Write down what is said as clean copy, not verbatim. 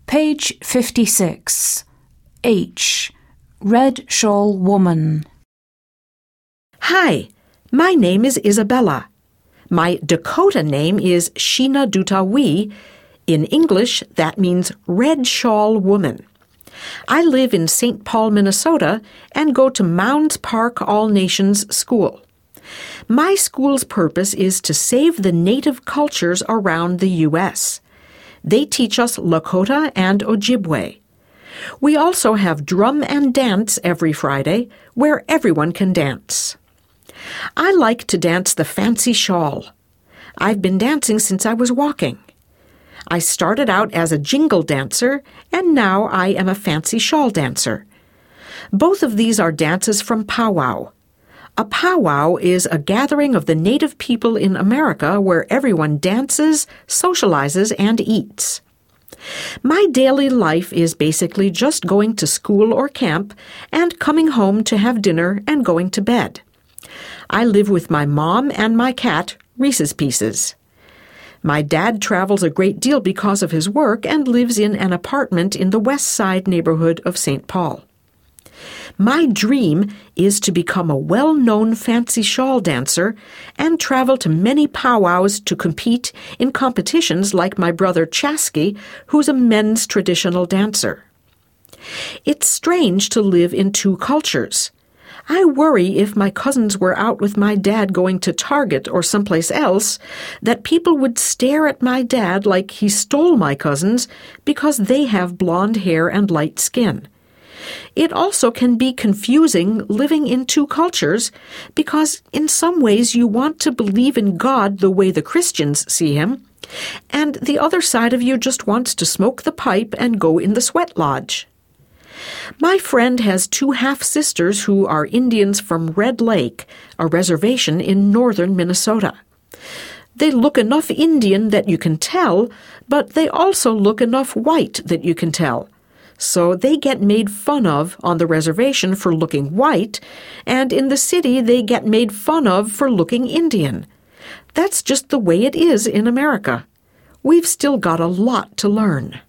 Page 56. H. Red Shawl Woman. Hi, my name is Isabella. My Dakota name is Sheena Dutawi. In English, that means Red Shawl Woman. I live in St. Paul, Minnesota, and go to Mounds Park All Nations School. My school's purpose is to save the native cultures around the U.S. They teach us Lakota and Ojibwe. We also have drum and dance every Friday, where everyone can dance. I like to dance the fancy shawl. I've been dancing since I was walking. I started out as a jingle dancer, and now I am a fancy shawl dancer. Both of these are dances from powwow. A powwow is a gathering of the native people in America where everyone dances, socializes, and eats. My daily life is basically just going to school or camp and coming home to have dinner and going to bed. I live with my mom and my cat, Reese's Pieces. My dad travels a great deal because of his work and lives in an apartment in the West Side neighborhood of St. Paul. My dream is to become a well-known fancy shawl dancer and travel to many powwows to compete in competitions like my brother Chasky, who's a men's traditional dancer. It's strange to live in two cultures. I worry if my cousins were out with my dad going to Target or someplace else, that people would stare at my dad like he stole my cousins because they have blonde hair and light skin. It also can be confusing living in two cultures because in some ways you want to believe in God the way the Christians see him, and the other side of you just wants to smoke the pipe and go in the sweat lodge. My friend has two half-sisters who are Indians from Red Lake, a reservation in northern Minnesota. They look enough Indian that you can tell, but they also look enough white that you can tell. So they get made fun of on the reservation for looking white, and in the city they get made fun of for looking Indian. That's just the way it is in America. We've still got a lot to learn.